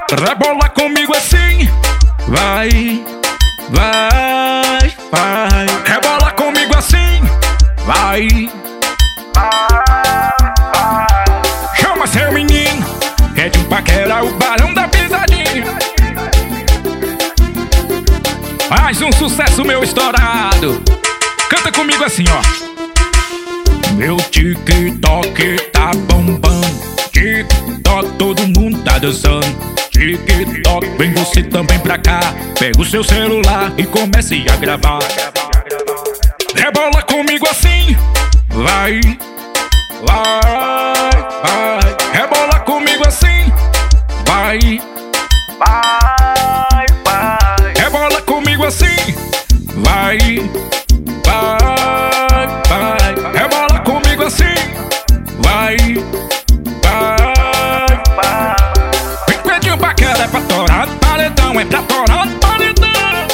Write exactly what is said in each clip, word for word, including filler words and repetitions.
Rebola comigo assim, vai, vai, vai. Rebola comigo assim, vai, chama seu menino, é de um paquera, o Barão da Pisadinha. Mais um sucesso meu estourado. Canta comigo assim, ó. Meu TikTok tá bombando, TikTok todo mundo tá dançando. TikTok, vem você também pra cá. Pega o seu celular e comece a gravar. Rebola comigo assim, vai, vai, vai. Rebola comigo assim, vai, vai, vai. Rebola comigo assim, vai, vai, vai. Rebola comigo assim, vai, vai, vai. Vem pedinho pra cara, é pra torar no paredão, é pra torar no paredão.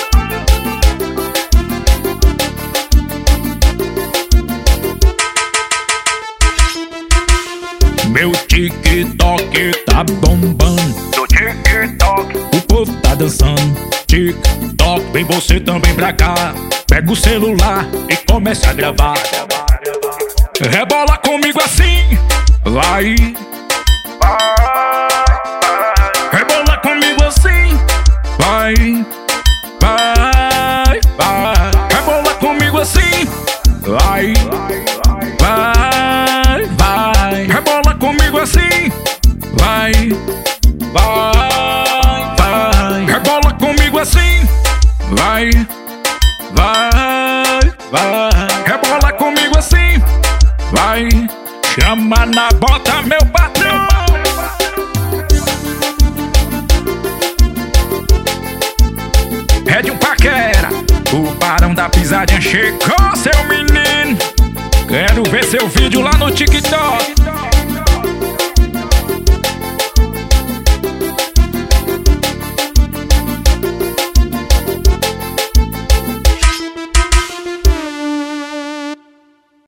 Meu TikTok tá bombando, no TikTok o povo tá dançando. TikTok, vem você também pra cá. Pega o celular e começa a gravar. Rebola comigo assim, vai, rebola comigo assim, vai, vai, vai. Rebola comigo assim, vai, vai, vai. Rebola comigo assim, vai, vai, vai. Rebola comigo assim, vai, vai, vai. Rebola comigo assim, vai. Chama na bota, meu patrão. É de um paquera, o Barão da Pisadinha chegou, seu menino. Quero ver seu vídeo lá no TikTok.